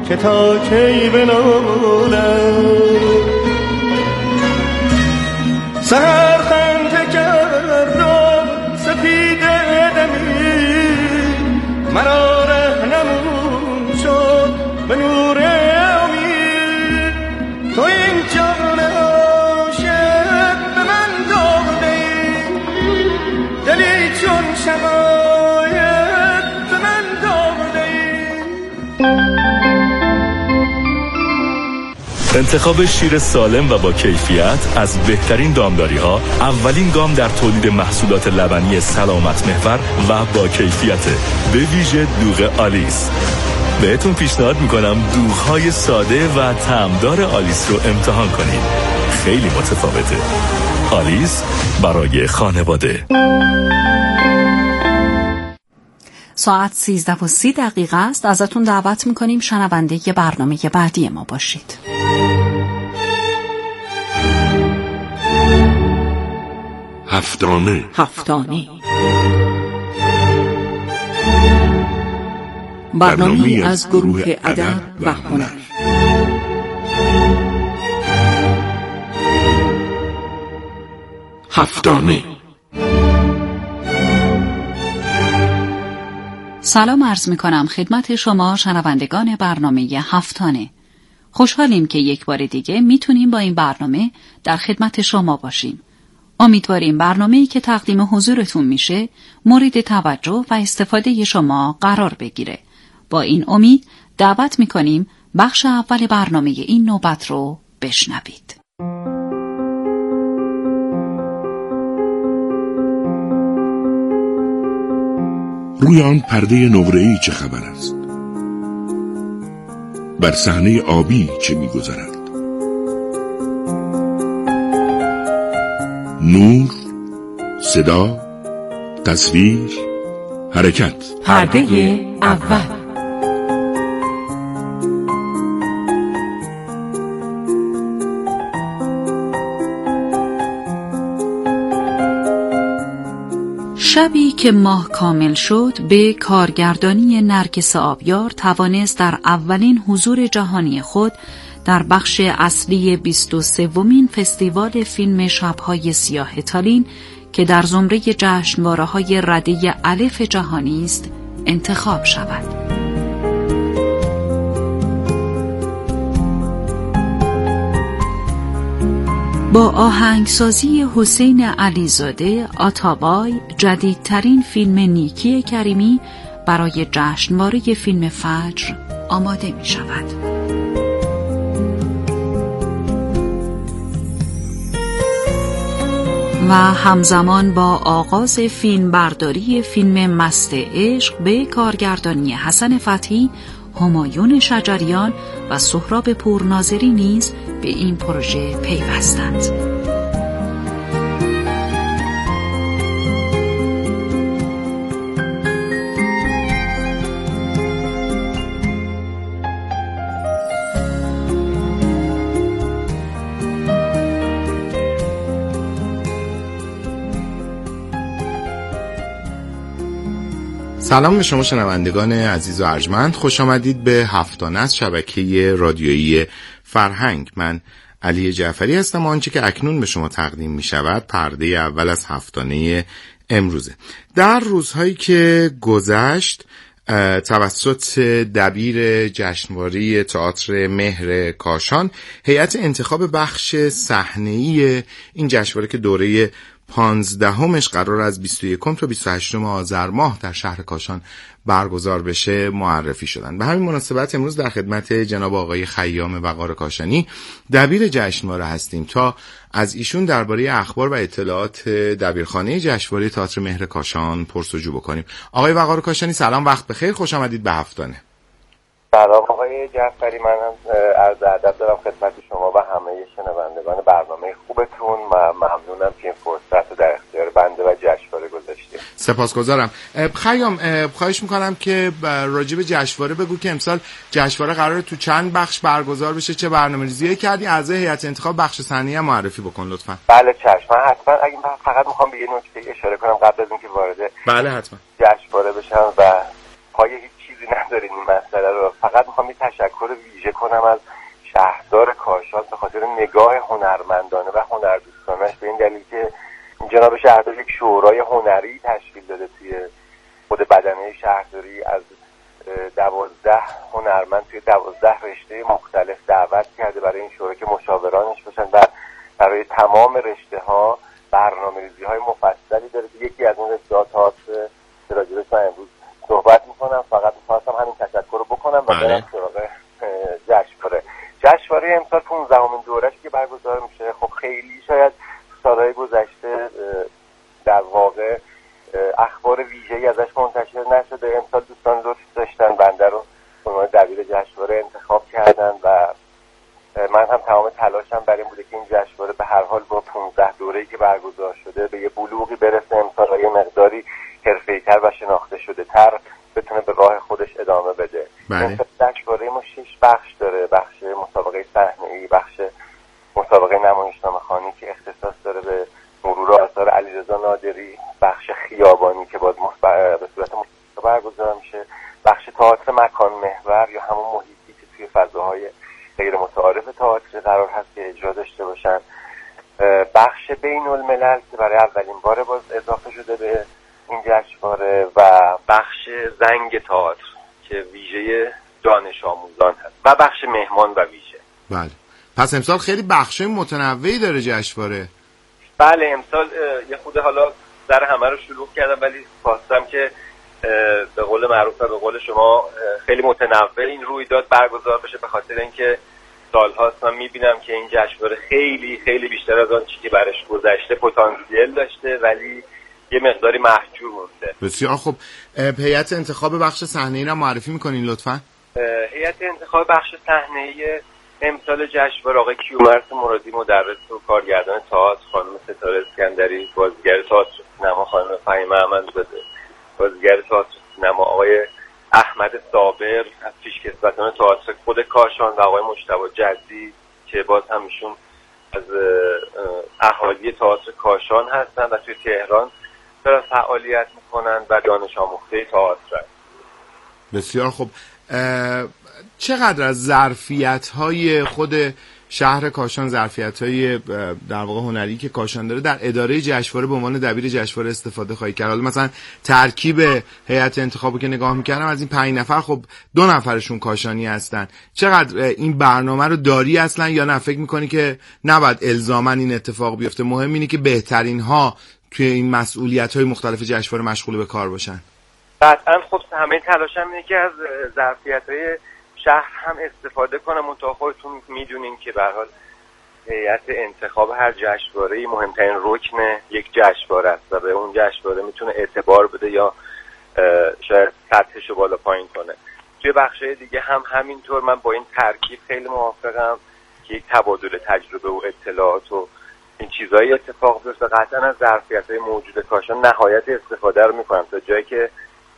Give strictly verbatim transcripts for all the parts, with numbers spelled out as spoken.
که تا کی بنالم. سهر خنده کرد و سپید دمی مرا رهنمون شد به نور امید. تو این جان عاشق به من داده ای، دلی چون شقایق به من داده ای. انتخاب شیر سالم و با کیفیت از بهترین دامداری ها اولین گام در تولید محصولات لبنی سلامت محور و با کیفیت، به ویژه دوغ آلیس. بهتون پیشنهاد میکنم دوغ‌های ساده و طعمدار آلیس رو امتحان کنید. خیلی متفاوته. آلیس برای خانواده. ساعت سیزده و سی دقیقه است. ازتون دعوت میکنیم شنونده ی برنامه بعدی ما باشید. هفتانه هفتانه برنامه از گروه ادب و هنر. هفتانه. سلام عرض می کنم خدمت شما شنوندگان برنامه هفتانه. خوشحالیم که یک بار دیگه میتونیم با این برنامه در خدمت شما باشیم. امیدواریم برنامه‌ای که تقدیم حضورتون میشه مورد توجه و استفاده شما قرار بگیره. با این امید دعوت میکنیم بخش اول برنامه این نوبت رو بشنوید. روی آن پرده نقره‌ای چه خبر است؟ بر صحنه آبی چه می‌گذرد؟ نور، صدا، تصویر، حرکت. پرده اول. شبی که ماه کامل شد به کارگردانی نرگس آبیار توانست در اولین حضور جهانی خود در بخش اصلی بیست و سومین فستیوال فیلم شب‌های سیاه تالین که در زمره جشنواره‌های رده الف جهانی است انتخاب شود. با آهنگسازی حسین علیزاده، آتابای جدیدترین فیلم نیکی کریمی برای جشنواره فیلم فجر آماده می شود. و همزمان با آغاز فیلم برداری فیلم مست عشق به کارگردانی حسن فتحی، همایون شجریان و سهراب پورناظری نیز به این پروژه پیوستند. سلام به شما شنوندگان عزیز و ارجمند، خوش آمدید به هفتانه از شبکه رادیویی فرهنگ. من علی جعفری هستم. آنچه که اکنون به شما تقدیم می شود پرده اول از هفتانه امروزه. در روزهایی که گذشت توسط دبیر جشنواره تئاتر مهر کاشان هیئت انتخاب بخش صحنه‌ای این جشنواره که دوره پانزدهمش قرار از بیست و یکم تا بیست و هشتم آذر ماه در شهر کاشان برگزار بشه معرفی شدن. به همین مناسبت امروز در خدمت جناب آقای خیام وقار کاشانی دبیر جشنواره هستیم تا از ایشون درباره اخبار و اطلاعات دبیرخانه جشنواره تئاتر مهر کاشان پرس‌وجو بکنیم. آقای وقار کاشانی سلام، وقت بخیر، خوش آمدید به هفتانه. سلام آقای جعفری، منم عرض ادب دارم خدمت شما و همه شنوندگان برنامه خوبتون و ممنونم که این فرصت رو در اختیار بنده و جشنواره گذاشتید. سپاسگزارم. خیام خواهش میکنم که راجع به جشنواره بگو که امسال جشنواره قراره تو چند بخش برگزار بشه، چه برنامه‌ریزی کردی، اعضای هیئت انتخاب بخش صحنه‌ای هم معرفی بکن لطفاً. بله چشم. من حتما اگه من فقط میخوام به یه نکته اشاره کنم قبل از اینکه وارد بله حتما جشنواره بشم و پای هیچ چیزی دارین این مسئله رو. فقط میخوام یه تشکر ویژه کنم از شهردار کاشان به خاطر نگاه هنرمندانه و هنردوستانش، به این دلیل که جناب شهردار یک شورای هنری تشکیل داده توی خود بدنه شهرداری، از دوازده هنرمند توی دوازده رشته مختلف دعوت کرده برای این شورا که مشاورانش باشن و برای تمام رشته ها برنامه‌ریزی های مفصلی داره. یکی از اون رشته ها تئاتر که راجبش من امروز صحبت میکنم. فقط میخواستم همین تشکر رو بکنم و برم سراغ جشنواره. جشنواره امسال پانزدهمین دورش که برگزار میشه. خب خیلی شاید سالهای گذشته در واقع اخبار ویژه‌ای ازش منتشر نشده. امسال دوستان لطف داشتن بنده رو به عنوان دبیر جشنواره انتخاب کردن و من هم تمام تلاشم برای این بوده که این جشنواره به هر حال با پانزده دوره‌ای که برگزار شده به یه بلوغی برسه امسال، یه مقداری حرفه‌ای‌تر و شناخته شده‌تر بتونه به راه خودش ادامه بده. بله. جشنواره ما شش بخش داره: بخش مسابقه صحنه‌ای، بخش مسابقه نمایشنامه‌خوانی که اختصاص داره به مرور آثار علیرضا نادری، بخش خیابانی که باز به صورت مستقل برگزار میشه، بخش تئاتر مکان محور یا همون محیطی که توی فضاهای غیر متعارف تئاتر قرار هست که اجرا داشته باشن، بخش بین الملل که برای اولین بار باز اضافه شده به این جشنواره و بخش زنگ تئاتر که ویژه دانش آموزان هست و بخش مهمان و ویژه. بله. پس امسال خیلی بخشای متنوعی داره جشنواره. بله امسال یه خود حالا در همه رو شلوغ کردم ولی خواستم که به قول معروف و به قول شما خیلی متنوع این رویداد برگزار بشه، به خاطر اینکه سال‌هاست من می‌بینم که این جشنواره خیلی خیلی بیشتر از آن چیزی که برش گذشته پتانسیل داشته ولی یه مقداری محجور مونده. بسیار خوب. هیئت انتخاب بخش صحنه‌ای را معرفی می‌کنین لطفاً؟ هیئت انتخاب بخش صحنه‌ای امسال جشنواره آقای کیومرث مرادی مدرس و کارگردان تئاتر، خانم ستاره اسکندری بازیگر تئاتر سینما، خانم فهیمه احمدزاده بازیگر تئاتر سینما، آقای احمد صابر از پیشکسوتان تئاتر خود کاشان و آقای مجتبی جدی که باز هم ایشون از اهالی تئاتر کاشان هستن و توی تهران دارن فعالیت میکنن و دانش آموخته تئاتر. بسیار خوب. چقدر از ظرفیت‌های خود شهر کاشان، ظرفیت‌های در واقع هنری که کاشان داره در اداره جشنواره به عنوان دبیر جشنواره استفاده خواهی کرد؟ حالا مثلا ترکیب هیئت انتخابی که نگاه می‌کردم از این پنج نفر خب دو نفرشون کاشانی هستن. چقدر این برنامه رو داری اصلا یا نه فکر می‌کنی که نباید الزاماً این اتفاق بیفته؟ مهم اینه که بهترین ها توی این مسئولیت‌های مختلف جشنواره مشغول به کار باشن. قطعاً خب همه تلاشم اینه که از ظرفیت‌های شهر هم استفاده کنم. منتها خودتون میدونین که به هر حال هیئت انتخاب هر جشنواره‌ای مهمترین رکن یک جشنواره است و به اون جشنواره میتونه اعتبار بده یا شاید سطحش رو بالا پایین کنه. توی بخشای دیگه هم همینطور. من با این ترکیب خیلی موافقم که یک تبادل تجربه و اطلاعات و این چیزایی اتفاق بیفته. قطعا از ظرفیت‌های موجود کاشان نهایت استفاده رو میکنم تا جایی که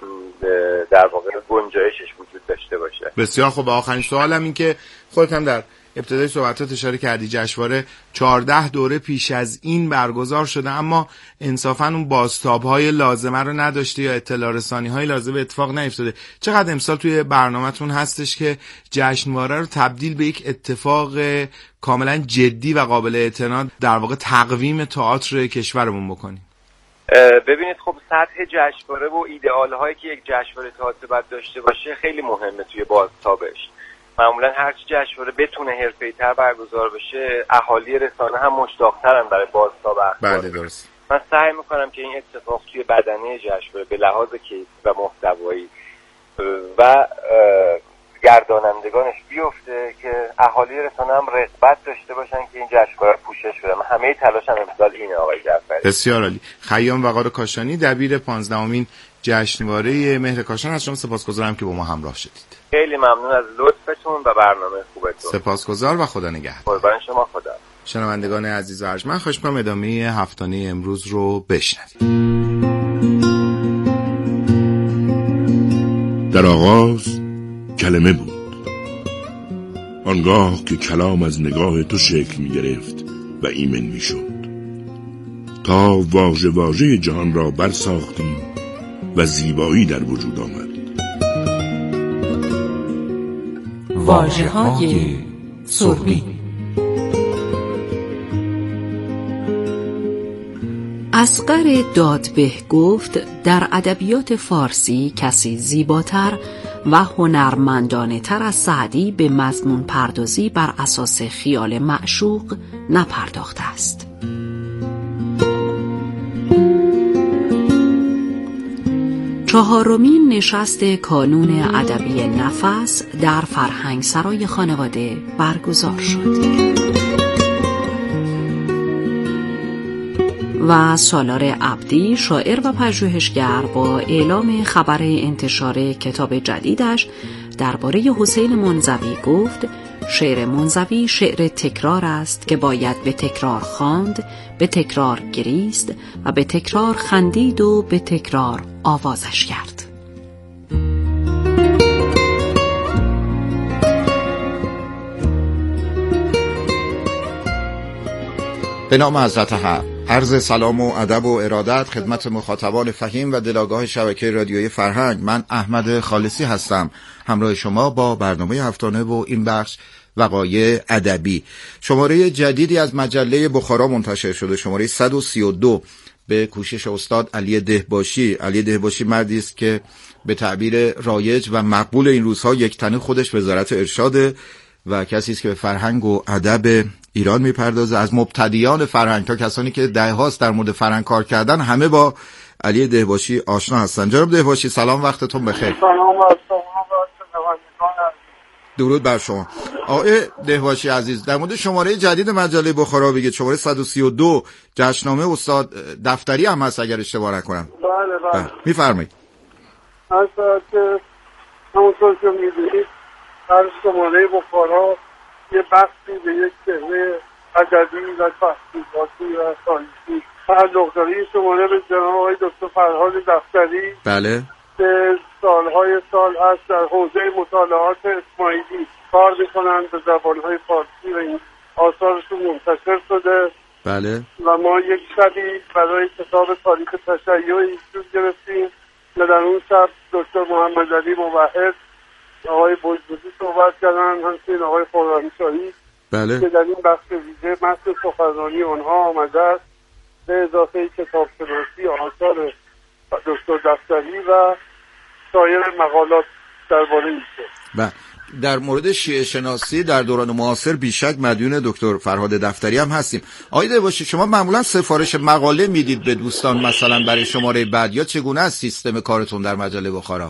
در واقع گنجایشش وجود داشته باشه. بسیار خوب. آخرین سوالم این که خودت هم در ابتدای صحبتات اشاره کردی جشنواره چهارده دوره پیش از این برگزار شده اما انصافاً اون بازتاب‌های لازمه رو نداشته یا اطلاع رسانی‌های لازم به اتفاق نیفتاده. چقدر امسال توی برنامه‌تون هستش که جشنواره رو تبدیل به یک اتفاق کاملاً جدی و قابل اعتماد در واقع تقویم تئاتر کشورمون بکنید؟ ببینید خب سطح جشنواره و ایدئال هایی که یک جشنواره تئاتر باید داشته باشه خیلی مهمه توی بازتابش. معمولا هر چی جشنواره بتونه حرفه‌ای‌تر برگزار بشه اهالی رسانه هم مشتاق‌ترن برای بازتاب اخبار. بله درست. من سعی میکنم که این اتفاق توی بدنه جشنواره به لحاظ کیفی و محتوایی و گردانندگانش بیفته که اهالی رسانه هم رغبت داشته باشن که این جشنواره پوشش بده. من همه تلاشم امسال اینه آقای جعفری. بسیار عالی. خیام وقار کاشانی دبیر پانزدهمین جشنواره مهر کاشان، از شما سپاسگزارم که با ما همراه شدید. خیلی ممنون از لطفتون و برنامه خوبتون. سپاسگزار و خدا نگهدار. قربان شما. خدا. شنوندگان عزیز و ارجمند، خواهش می‌کنم ادامه هفتانه امروز رو بشنوید. در آغاز کلمه بود، آنگاه که کلام از نگاه تو شکل می گرفت و ایمن می شد تا واژه واژه جهان را برساختیم و زیبایی در وجود آمد. واژه‌های سربی. اصغر دادبه گفت در ادبیات فارسی کسی زیباتر و هنرمندانه تر از سعدی به مضمون پردازی بر اساس خیال معشوق نپرداخته است. چهارمین نشست کانون ادبی نفس در فرهنگ سرای خانواده برگزار شد و سالار عبدی شاعر و پژوهشگر با اعلام خبر انتشار کتاب جدیدش درباره حسین منزوی گفت شعر منزوی شعر تکرار است که باید به تکرار خواند، به تکرار گریست و به تکرار خندید و به تکرار آوازش کرد. به نام حضرت حق، عرض سلام و ادب و ارادت خدمت مخاطبان فهیم و دلاگاه شبکه رادیویی فرهنگ. من احمد خالصی هستم، همراه شما با برنامه هفتانه و این بخش وقایع ادبی. شماره جدیدی از مجله بخارا منتشر شده، شماره صد و سی و دو، به کوشش استاد علی دهباشی. علی دهباشی مردی است که به تعبیر رایج و مقبول این روزها یک تنه خودش وزارت ارشاد و کسی است که به فرهنگ و ادب ایران میپردازه. از مبتدیان فرهنگ تا کسانی که دههاست در مورد فرهنگ کار کردن، همه با علی دهباشی آشنا هستن. جناب دهباشی سلام، وقتتون بخیر. سلام بر شما و شنوندگان. درود بر شما. آقای دهباشی عزیز، در مورد شماره جدید مجله بخارا بگید. شماره صد و سی و دو جشنامه استاد دفتری هم هست اگر اشتباه نکنم. بله بله. میفرمایید. اصلا که همونطور که میدونید هر شماره بخارا یه بخشی به یک چهره ادبی و تحقیقاتی و تاریخی تعلق داره. این شماره به جناب آقای دکتر فرهاد دفتری بله که سالهای سال هست در حوزه مطالعات اسماعیلی کار میکنن، به زبانهای فارسی و این آثارشون منتشر شده. بله. و ما یک شبی برای کتاب تاریخ تشیع ایشون گرفتیم و در اون شب دکتر محمد علی موحد، آقای بزرگی صحبت کردن، همچنین آقای خرمشاهی بله. که در این بخش ویژه متن سخنرانی آنها آمده است، به اضافه کتاب شناسی آثار دکتر دفتری و سایر مقالات درباره ایشون. بله. در مورد شیعه شناسی در دوران معاصر بیشک مدیون دکتر فرهاد دفتری هم هستیم. آقای دهباشی، شما معمولا سفارش مقاله میدید به دوستان مثلا برای شماره بعد، یا چگونه است سیستم کارتون در مجله بخارا؟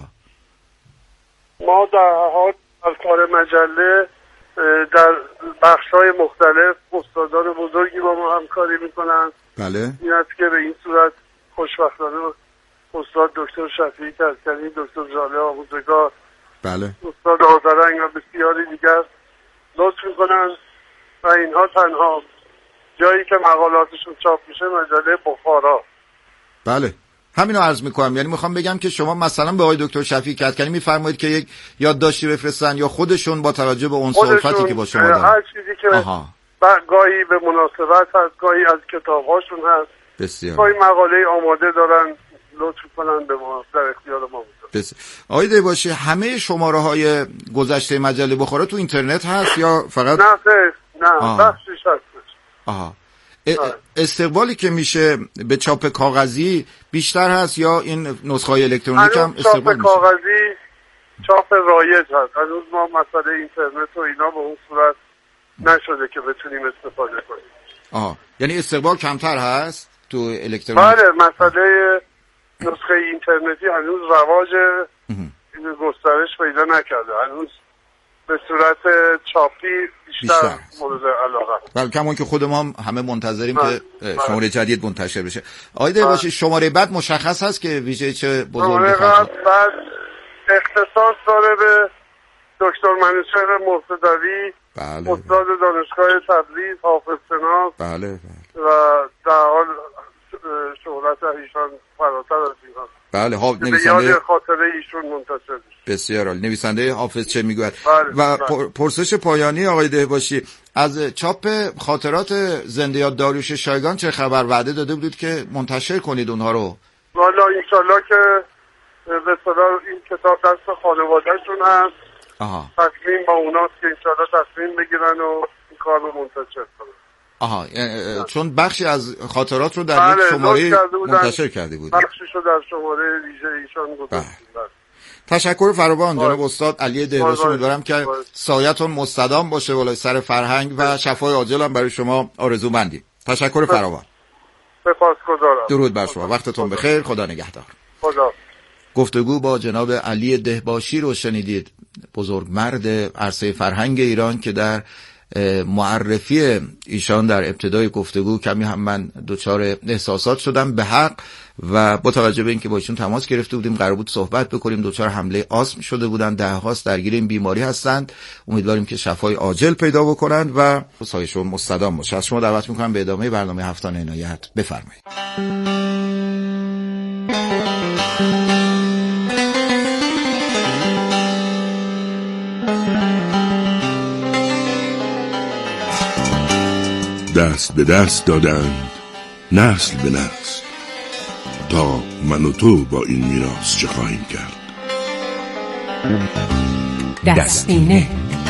ما در حال در کار مجله در بخش‌های مختلف استادان بزرگی با ما همکاری میکنن. بله. این است که به این صورت خوشبختانه استاد دکتر شفیعی کسکنی، دکتر جاله آموزگار، بله، استاد آذرنگ و بسیاری دیگر لطف میکنن و اینها تنها جایی که مقالاتشون چاپ میشه مجله بخارا. بله، همینو عرض میکنم. یعنی میخوام بگم که شما مثلا به آقای دکتر شفیعی کدکنی میفرمایید که یک یادداشتی بفرستن، یا خودشون با توجه به اون صحبتی که با شما دارن، هر چیزی که آها. گاهی به مناسبت هست، گاهی از کتابهاشون هست، بسیار گاهی مقاله آماده دارن لطف کنن به ما، در اختیار ما بودن. آقای دهباشی، همه شماره های گذشته مجله بخارا تو اینترنت هست یا فقط؟ نه خیر، نه بخشش هستش. آها. استقبالی که میشه به چاپ کاغذی بیشتر هست یا این نسخه های الکترونیک هم استقبال میشه؟ چاپ کاغذی چاپ رایج هست. هنوز ما مسئله اینترنت و اینا به اون صورت نشده که بتونیم استفاده کنیم. آها، یعنی استقبال کمتر هست تو الکترونیک؟ بله، مسئله نسخه اینترنتی هنوز رواج گسترش پیدا نکرده. هنوز به صورت چاپی بیشتر, بیشتر. مورد علاقه. بله، کمون که خود ما هم همه منتظریم که شماره جدید منتشر بشه. آقای دهباشی، شماره بعد مشخص هست که ویژه چه بزرگی خواهد؟ بعد اختصاص داره به دکتر منوچهر مرتضوی، بله، استاد دانشگاه تبریز، حافظ شناس، بله بله، و در حال شهرت ایشان فراتر از ایران. بله، ها نویسنده یاد خاطره ایشون منتشر میشه. بسیار عالی. نویسنده حافظ چه میگوید؟ بله، و بله. پرسش پایانی آقای دهباشی، از چاپ خاطرات زنده یاد داریوش شایگان چه خبر؟ وعده داده بودید که منتشر کنید اونها رو. والا انشالله که به صلاح این کتاب دست خانوادهشون هست. تصمیم با اوناست که انشاءالله تصمیم بگیرن و این کار رو منتشر کنن. آها چون بخشی از خاطرات رو در یک شماره منتشر کرده بود. بخشیشو در شماره ویژه ایشان گذاشتیم. تشکر فراوان جناب استاد علی دهباشی. امیدوارم که سایتون مستدام باشه بالای سر فرهنگ و شفای عاجل هم برای شما آرزومندیم. تشکر فراوان. سپاسگزارم. درود بر شما. وقتتون بخیر. خدا نگهدار. خدا. گفتگو با جناب علی دهباشی رو شنیدید، بزرگمرد عرصه فرهنگ ایران که در معرفی ایشان در ابتدای گفتگو کمی هم من دچار احساسات شدم به حق و با توجه به اینکه با ایشون تماس گرفته بودیم قرار بود صحبت بکنیم، دچار حمله آسم شده بودن، ده هاست درگیر این بیماری هستند. امیدواریم که شفای عاجل پیدا بکنند و سایشون مستدام باشه. از شما دعوت میکنم به ادامه برنامه هفتان عنایت بفرمایید. دست به دست دادند نسل به نسل تا من و تو با این میراث چه خواهیم کرد. دستینه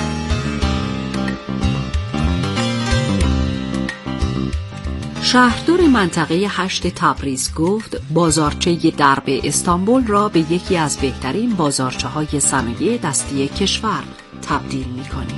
شهردار منطقه هشت تبریز گفت بازارچه درب استانبول را به یکی از بهترین بازارچه های صنایع دستی کشور تبدیل می‌کنیم.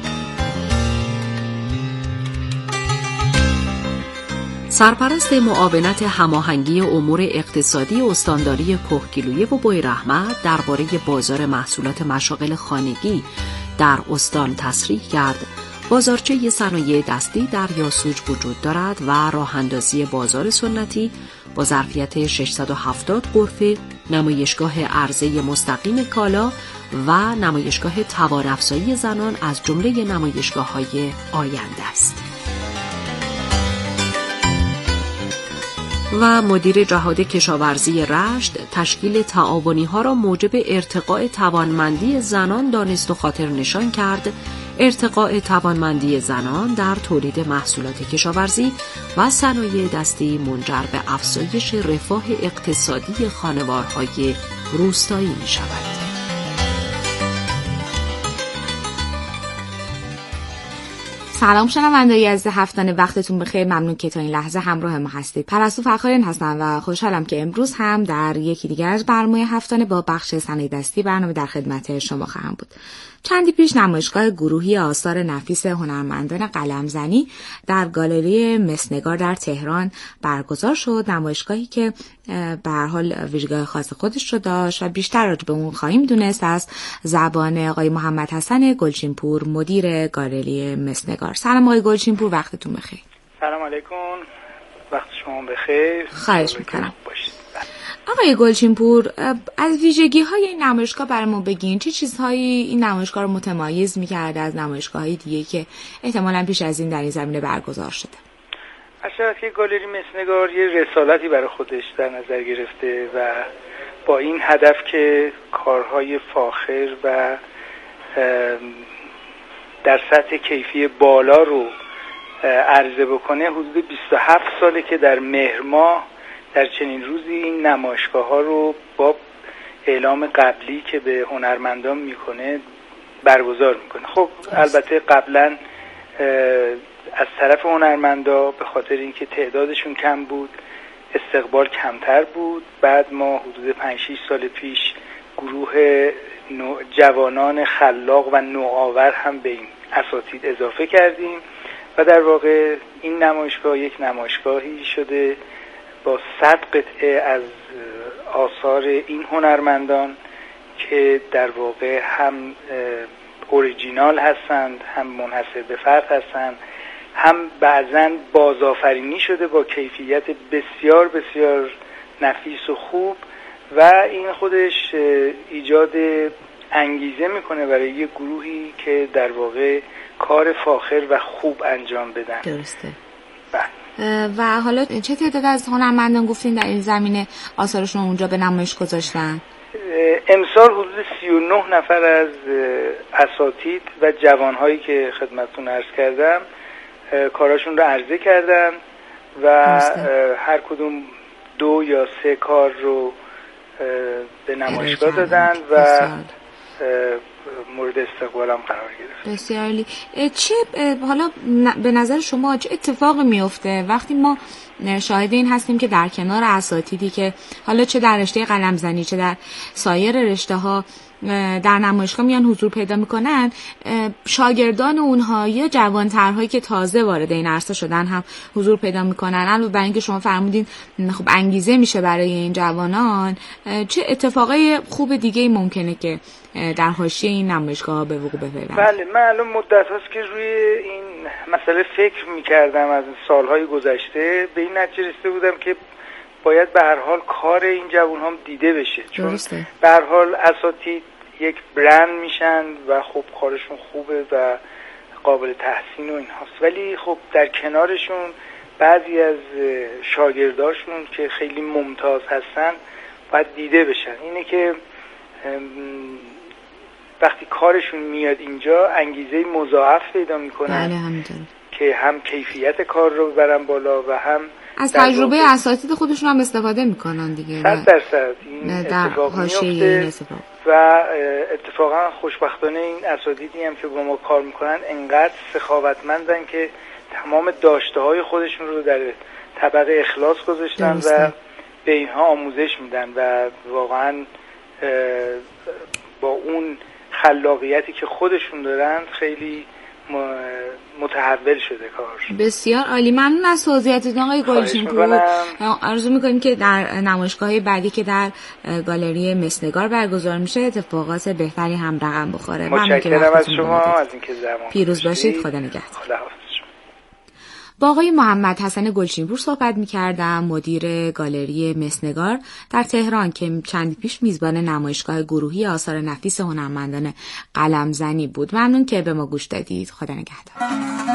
سرپرست معاونت هماهنگی امور اقتصادی استانداری کهگیلویه و بویراحمد درباره بازار محصولات مشاغل خانگی در استان تصریح کرد بازارچه صنایع دستی در یاسوج وجود دارد و راه اندازی بازار سنتی با ظرفیت ششصد و هفتاد غرفه، نمایشگاه عرضه مستقیم کالا و نمایشگاه توان‌افزایی زنان از جمله نمایشگاه‌های آینده است. و مدیر جهاد کشاورزی رشت تشکیل تعاونی ها را موجب ارتقاء توانمندی زنان دانست و خاطر نشان کرد. ارتقاء توانمندی زنان در تولید محصولات کشاورزی و صنایع دستی منجر به افزایش رفاه اقتصادی خانوارهای روستایی می شود. سلام شنوندگان عزیز هفتانه، وقتتون بخیر. ممنون که تا این لحظه همراه ما هستید. پرستو فخرین هستم و خوشحالم که امروز هم در یکی دیگر از برنامه هفتانه با بخش صنایع دستی برنامه در خدمت شما خواهم بود. چندی پیش نمایشگاه گروهی آثار نفیس هنرمندان قلمزنی در گالری مسنگار در تهران برگزار شد. نمایشگاهی که به هر حال ویژگی خاص خودش رو داشت و بیشتر راجع به اون خواهیم دونست از زبان آقای محمد حسن گلچینپور، مدیر گالری مسنگار. سلام آقای گلچینپور، وقتتون بخیر. سلام علیکم، وقت شما بخیر. خواهش میکنم. آقای گلچینپور، از ویژگی‌های این نمایشگاه برامون بگین. چه چیزهایی این نمایشگاه رو متمایز می‌کرده از نمایشگاه‌های دیگه که احتمالاً پیش از این در این زمینه برگزار شده؟ اصلا که گالری مسنگار یه رسالتی برای خودش در نظر گرفته و با این هدف که کارهای فاخر و در سطح کیفی بالا رو عرضه بکنه. حدود بیست و هفت ساله که در مهر ماه در چنین روزی این نمایشگاه ها رو با اعلام قبلی که به هنرمندان میکنه برگزار میکنه. خب البته قبلا از طرف هنرمندا به خاطر اینکه تعدادشون کم بود استقبال کمتر بود. بعد ما حدود پنج شش سال پیش گروه جوانان خلاق و نوآور هم به این اساتید اضافه کردیم و در واقع این نمایشگاه یک نمایشگاهی شده با صد قطعه از آثار این هنرمندان که در واقع هم اوریجینال هستند، هم منحصر به فرد هستند، هم بعضاً بازآفرینی شده با کیفیت بسیار بسیار نفیس و خوب و این خودش ایجاد انگیزه میکنه برای یک گروهی که در واقع کار فاخر و خوب انجام بدن. درسته. بله. و حالا چه تعداد از هنرمندان گفتین در این زمینه آثارشون اونجا به نمایش گذاشتن؟ امسال حدود سی و نه نفر از اساتید و جوانهایی که خدمتتون عرض کردم کاراشون رو عرضه کردن و هر کدوم دو یا سه کار رو به نمایشگاه دادن و مورد استقبالم قرار گرفت. بسیار عالی. چه حالا به نظر شما چه اتفاقی میفته وقتی ما شاهد این هستیم که در کنار اساتیدی که حالا چه در رشته قلمزنی چه در سایر رشته ها در نمایشگاه میان حضور پیدا میکنن، شاگردان اونها یا جوانترهایی که تازه وارد این عرصه شدن هم حضور پیدا میکنن؟ البته برای اینکه شما فرمودین خب انگیزه میشه برای این جوانان، چه اتفاقای خوب دیگه ای ممکنه که در حاشیه این نمایشگاه به وقوع بپیوند؟ بله، من الان مدت هاست که روی این مسئله فکر میکردم. از سالهای گذشته به این نتیجه رسیده بودم که باید به هر حال کار این جوان هم دیده بشه، چون به هر حال اساتید یک برند میشن و خب کارشون خوبه و قابل تحسین و این هاست، ولی خب در کنارشون بعضی از شاگرداشون که خیلی ممتاز هستن باید دیده بشن. اینه که وقتی کارشون میاد اینجا انگیزه مضاعف پیدا میکنن. بله همینطور، که هم کیفیت کار رو ببرن بالا و هم از تجربه اساتید خودشون هم استفاده میکنن دیگه. صد درصد این اتفاق میفته و اتفاقا خوشبختانه این اساتیدی هم که با ما کار میکنن انقدر سخاوتمندن که تمام داشته های خودشون رو در طبقه اخلاص گذاشتن و به اینها آموزش میدن و واقعا با اون خلاقیتی که خودشون دارن خیلی متحول شده کار. بسیار عالی، ممنون از توضیحاتتون آقای گلچینپور. آرزو میکنیم که در نمایشگاه بعدی که در گالری مسنگار برگزار میشه اتفاقات بهتری هم رقم بخوره. متشکرم از شما از اینکه زمان پیروز باشید. خدا نگهدار. با آقای محمد حسن گلچینپور صحبت می‌کردم، مدیر گالری مسنگار در تهران که چند پیش میزبان نمایشگاه گروهی آثار نفیس هنرمندان قلمزنی بود. ممنون که به ما گوش دادید. خدا نگهدار.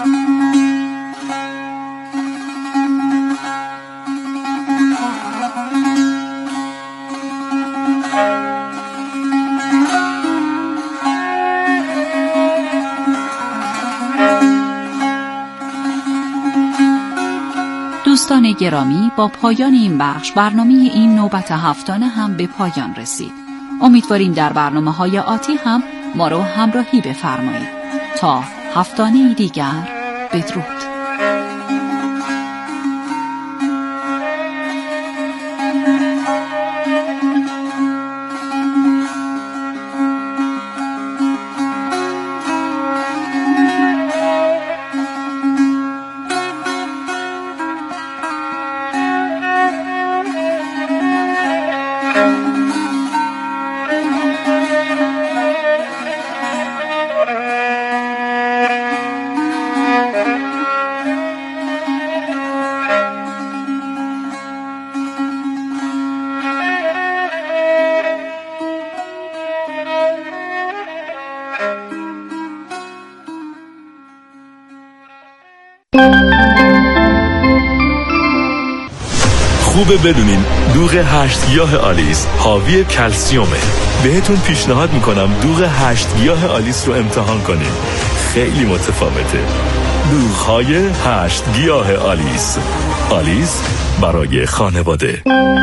دوستان گرامی، با پایان این بخش برنامه این نوبت هفتانه هم به پایان رسید. امیدواریم در برنامه‌های آتی هم ما رو همراهی بفرمایید. تا هفتانه دیگر، بدرود. خوبه بدونین دوغ هشت گیاه آلیس حاوی کلسیومه. بهتون پیشنهاد میکنم دوغ هشت گیاه آلیس رو امتحان کنین، خیلی متفاوته. دوغ‌های هشت گیاه آلیس، آلیس برای خانواده.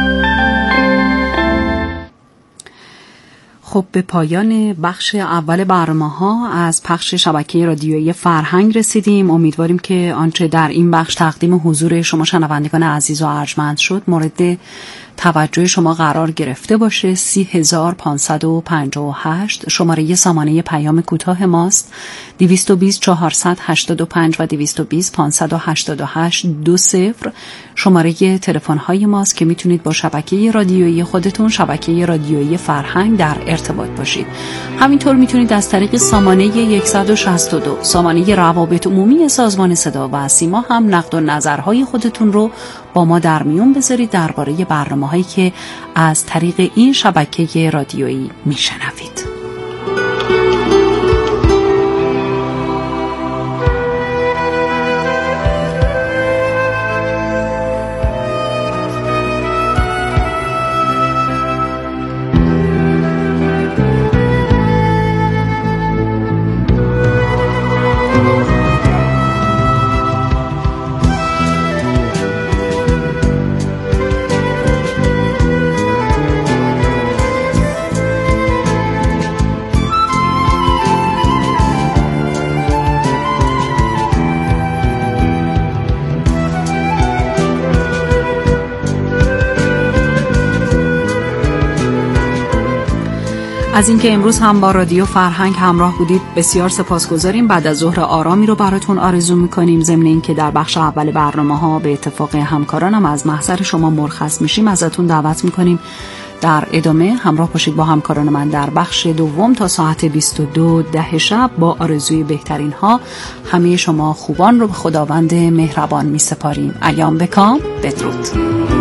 خب به پایان بخش اول برنامه‌ها از پخش شبکه رادیویی فرهنگ رسیدیم. امیدواریم که آنچه در این بخش تقدیم حضور شما شنوندگان عزیز و ارجمند شد مورد توجه شما قرار گرفته باشه. سی هزار پانصد و پنجاه و هشت شماره سامانه پیام کوتاه ماست. دویست و بیست چهارصد هشتاد و پنج و دویست و بیست پانصد و هشتاد و هشت دو صفر شماره تلفن های ماست که میتونید با شبکه رادیویی خودتون، شبکه رادیویی فرهنگ، در ارتباط باشید. همینطور میتونید از طریق سامانه صد و شصت و دو سامانه روابط عمومی سازمان صدا و سیما هم نقد و نظرهای خودتون رو با ما در میون بذارید درباره برنامه‌هایی که از طریق این شبکه رادیویی میشنوید. از اینکه امروز هم با رادیو فرهنگ همراه بودید بسیار سپاسگزاریم. بعد از ظهر آرامی رو براتون آرزو میکنیم. ضمن اینکه در بخش اول برنامه‌ها به اتفاق همکارانم از محضر شما مرخص میشیم، ازتون دعوت میکنیم در ادامه همراه باشید با همکاران من در بخش دوم تا ساعت بیست و دو ده شب با آرزوی بهترین ها. همه شما خوبان رو به خداوند مهربان می سپاریم. ایام بکام، بدرود.